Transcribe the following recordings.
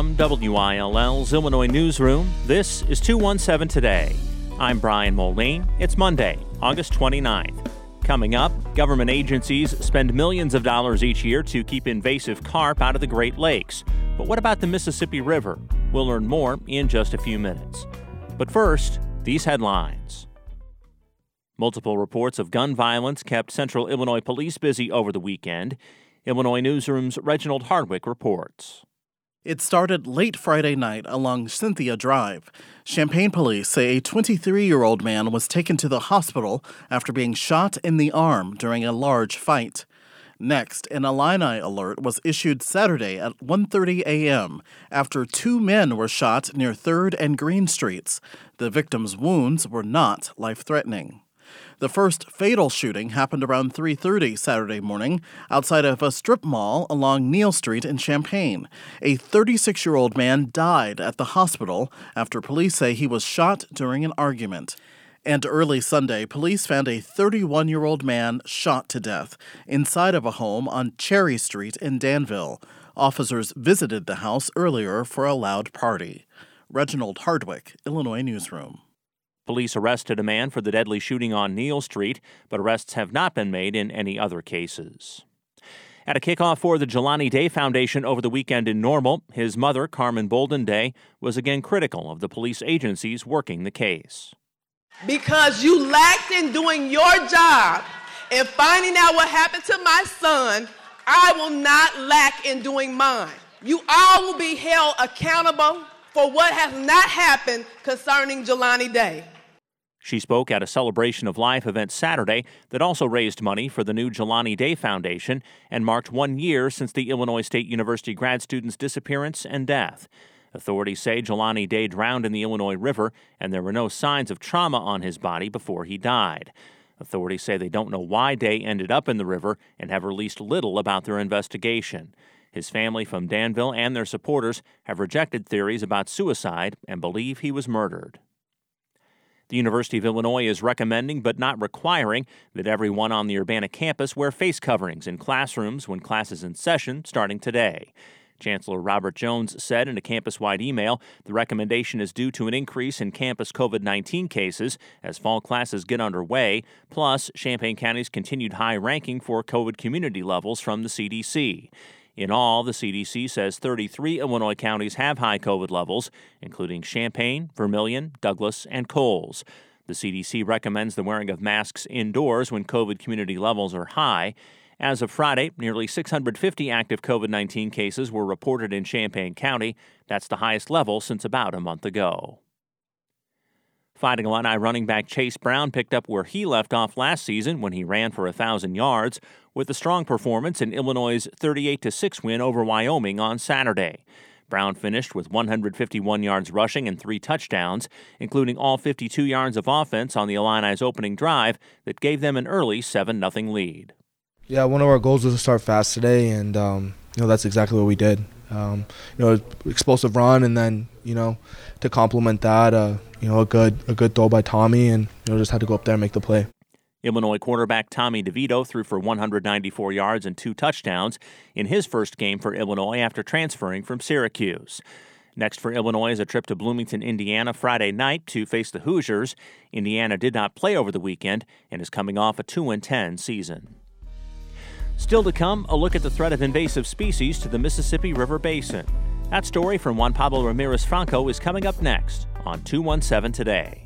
From WILL's Illinois Newsroom, this is 217 Today. I'm Brian Moline. It's Monday, August 29th. Coming up, government agencies spend millions of dollars each year to keep invasive carp out of the Great Lakes. But what about the Mississippi River? We'll learn more in just a few minutes. But first, these headlines. Multiple reports of gun violence kept Central Illinois police busy over the weekend. Illinois Newsroom's Reginald Hardwick reports. It started late Friday night along Cynthia Drive. Champaign police say a 23-year-old man was taken to the hospital after being shot in the arm during a large fight. Next, an Illini alert was issued Saturday at 1:30 a.m. after two men were shot near 3rd and Green Streets. The victims' wounds were not life-threatening. The first fatal shooting happened around 3:30 Saturday morning outside of a strip mall along Neal Street in Champaign. A 36-year-old man died at the hospital after police say he was shot during an argument. And early Sunday, police found a 31-year-old man shot to death inside of a home on Cherry Street in Danville. Officers visited the house earlier for a loud party. Reginald Hardwick, Illinois Newsroom. Police arrested a man for the deadly shooting on Neal Street, but arrests have not been made in any other cases. At a kickoff for the Jelani Day Foundation over the weekend in Normal, his mother, Carmen Bolden Day, was again critical of the police agencies working the case. Because you lacked in doing your job and finding out what happened to my son, I will not lack in doing mine. You all will be held accountable for what has not happened concerning Jelani Day. She spoke at a Celebration of Life event Saturday that also raised money for the new Jelani Day Foundation and marked 1 year since the Illinois State University grad student's disappearance and death. Authorities say Jelani Day drowned in the Illinois River, and there were no signs of trauma on his body before he died. Authorities say they don't know why Day ended up in the river and have released little about their investigation. His family from Danville and their supporters have rejected theories about suicide and believe he was murdered. The University of Illinois is recommending but not requiring that everyone on the Urbana campus wear face coverings in classrooms when class is in session starting today. Chancellor Robert Jones said in a campus-wide email the recommendation is due to an increase in campus COVID-19 cases as fall classes get underway, plus Champaign County's continued high ranking for COVID community levels from the CDC. In all, the CDC says 33 Illinois counties have high COVID levels, including Champaign, Vermilion, Douglas, and Coles. The CDC recommends the wearing of masks indoors when COVID community levels are high. As of Friday, nearly 650 active COVID-19 cases were reported in Champaign County. That's the highest level since about a month ago. Fighting Illini running back Chase Brown picked up where he left off last season when he ran for 1,000 yards with a strong performance in Illinois' 38-6 win over Wyoming on Saturday. Brown finished with 151 yards rushing and 3 touchdowns, including all 52 yards of offense on the Illini's opening drive that gave them an early 7-0 lead. Yeah, one of our goals was to start fast today, and that's exactly what we did. Explosive run, and then to complement that, a good throw by Tommy, and just had to go up there and make the play. Illinois quarterback Tommy DeVito threw for 194 yards and 2 touchdowns in his first game for Illinois after transferring from Syracuse. Next for Illinois is a trip to Bloomington, Indiana Friday night to face the Hoosiers. Indiana did not play over the weekend and is coming off a 2-10 season. Still to come, a look at the threat of invasive species to the Mississippi River Basin. That story from Juan Pablo Ramirez Franco is coming up next on 217 Today.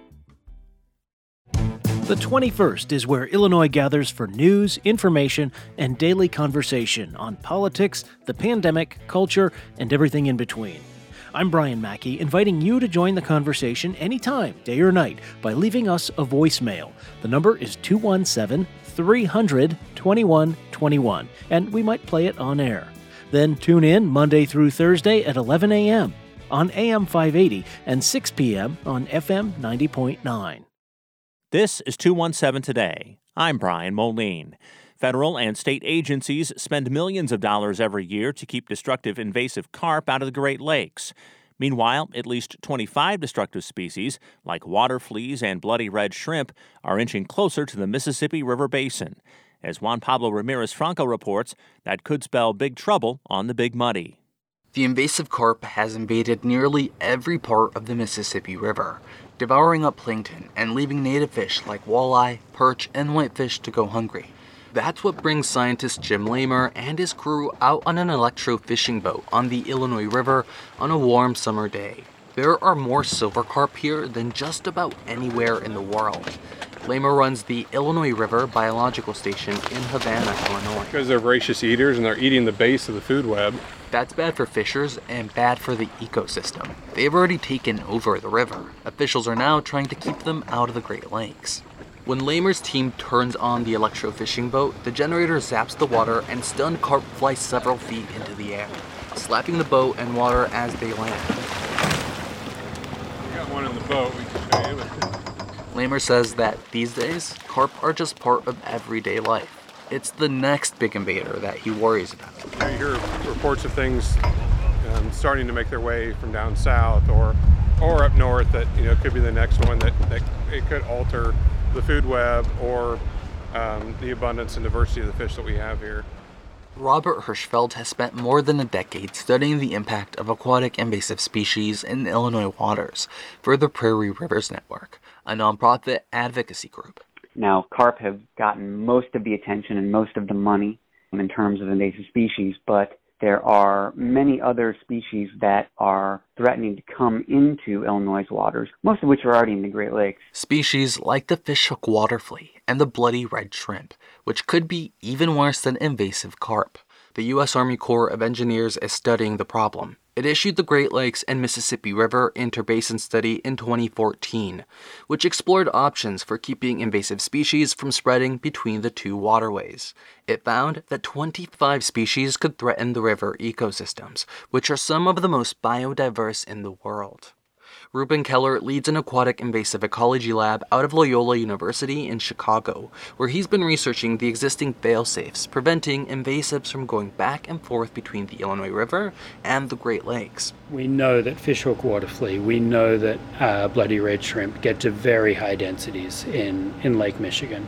The 21st is where Illinois gathers for news, information, and daily conversation on politics, the pandemic, culture, and everything in between. I'm Brian Mackey, inviting you to join the conversation anytime, day or night, by leaving us a voicemail. The number is 217-300-2121, and we might play it on air. Then tune in Monday through Thursday at 11 a.m. on AM 580 and 6 p.m. on FM 90.9. This is 217 Today. I'm Brian Moline. Federal and state agencies spend millions of dollars every year to keep destructive invasive carp out of the Great Lakes. Meanwhile, at least 25 destructive species, like water fleas and bloody red shrimp, are inching closer to the Mississippi River Basin. As Juan Pablo Ramirez Franco reports, that could spell big trouble on the Big Muddy. The invasive carp has invaded nearly every part of the Mississippi River, devouring up plankton and leaving native fish like walleye, perch, and whitefish to go hungry. That's what brings scientist Jim Lamer and his crew out on an electro-fishing boat on the Illinois River on a warm summer day. There are more silver carp here than just about anywhere in the world. Lamer runs the Illinois River Biological Station in Havana, Illinois. Because they're voracious eaters and they're eating the base of the food web. That's bad for fishers and bad for the ecosystem. They've already taken over the river. Officials are now trying to keep them out of the Great Lakes. When Lamer's team turns on the electro-fishing boat, the generator zaps the water and stunned carp fly several feet into the air, slapping the boat and water as they land. We got one in the boat we can show you. Lamer says that these days, carp are just part of everyday life. It's the next big invader that he worries about. You hear reports of things starting to make their way from down south or up north that could be the next one that it could alter the food web or the abundance and diversity of the fish that we have here. Robert Hirschfeld has spent more than a decade studying the impact of aquatic invasive species in Illinois waters for the Prairie Rivers Network, a nonprofit advocacy group. Now, carp have gotten most of the attention and most of the money in terms of invasive species, but there are many other species that are threatening to come into Illinois' waters, most of which are already in the Great Lakes. Species like the fishhook water flea and the bloody red shrimp, which could be even worse than invasive carp. The U.S. Army Corps of Engineers is studying the problem. It issued the Great Lakes and Mississippi River Interbasin Study in 2014, which explored options for keeping invasive species from spreading between the two waterways. It found that 25 species could threaten the river ecosystems, which are some of the most biodiverse in the world. Ruben Keller leads an aquatic invasive ecology lab out of Loyola University in Chicago, where he's been researching the existing fail-safes preventing invasives from going back and forth between the Illinois River and the Great Lakes. We know that fishhook water flea, we know that bloody red shrimp get to very high densities in Lake Michigan.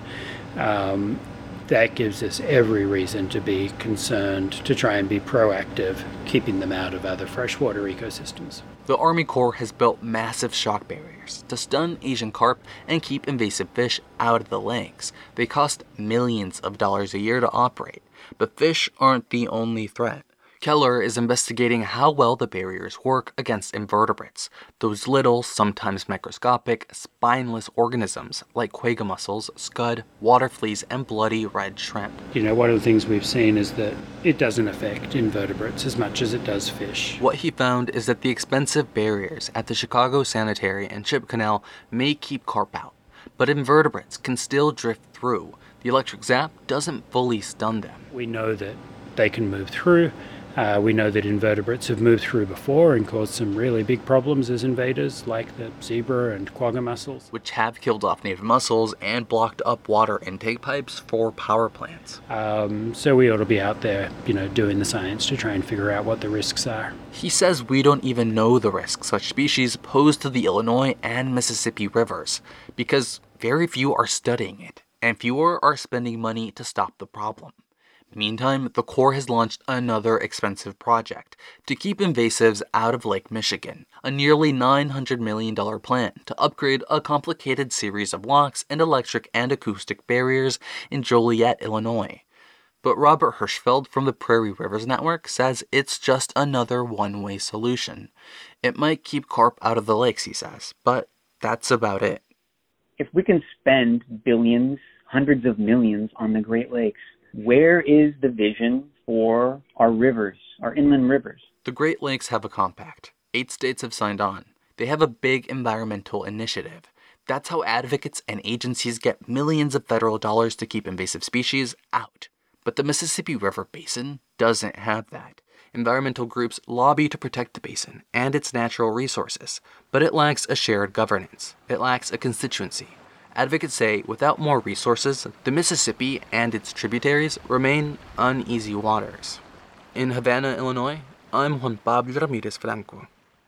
That gives us every reason to be concerned, to try and be proactive, keeping them out of other freshwater ecosystems. The Army Corps has built massive shock barriers to stun Asian carp and keep invasive fish out of the lakes. They cost millions of dollars a year to operate, but fish aren't the only threat. Keller is investigating how well the barriers work against invertebrates, those little, sometimes microscopic, spineless organisms like quagga mussels, scud, water fleas, and bloody red shrimp. One of the things we've seen is that it doesn't affect invertebrates as much as it does fish. What he found is that the expensive barriers at the Chicago Sanitary and Ship Canal may keep carp out, but invertebrates can still drift through. The electric zap doesn't fully stun them. We know that they can move through. We know that invertebrates have moved through before and caused some really big problems as invaders, like the zebra and quagga mussels, which have killed off native mussels and blocked up water intake pipes for power plants. So we ought to be out there, doing the science to try and figure out what the risks are. He says we don't even know the risks such species pose to the Illinois and Mississippi rivers, because very few are studying it, and fewer are spending money to stop the problem. Meantime, the Corps has launched another expensive project to keep invasives out of Lake Michigan, a nearly $900 million plan to upgrade a complicated series of locks and electric and acoustic barriers in Joliet, Illinois. But Robert Hirschfeld from the Prairie Rivers Network says it's just another one-way solution. It might keep carp out of the lakes, he says, but that's about it. If we can spend billions, hundreds of millions on the Great Lakes, where is the vision for our rivers, our inland rivers? The Great Lakes have a compact. 8 states have signed on. They have a big environmental initiative. That's how advocates and agencies get millions of federal dollars to keep invasive species out. But the Mississippi River Basin doesn't have that. Environmental groups lobby to protect the basin and its natural resources, but it lacks a shared governance. It lacks a constituency. Advocates say without more resources, the Mississippi and its tributaries remain uneasy waters. In Havana, Illinois, I'm Juan Pablo Ramirez Franco.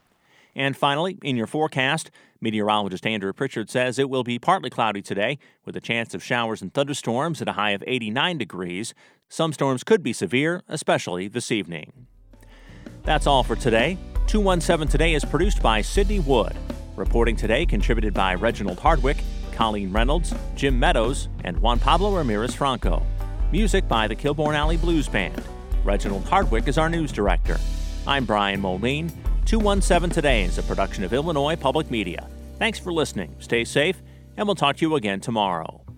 And finally, in your forecast, meteorologist Andrew Pritchard says it will be partly cloudy today with a chance of showers and thunderstorms at a high of 89 degrees. Some storms could be severe, especially this evening. That's all for today. 217 Today is produced by Sydney Wood. Reporting today contributed by Reginald Hardwick, Colleen Reynolds, Jim Meadows, and Juan Pablo Ramirez Franco. Music by the Kilbourne Alley Blues Band. Reginald Hardwick is our news director. I'm Brian Moline. 217 Today is a production of Illinois Public Media. Thanks for listening. Stay safe, and we'll talk to you again tomorrow.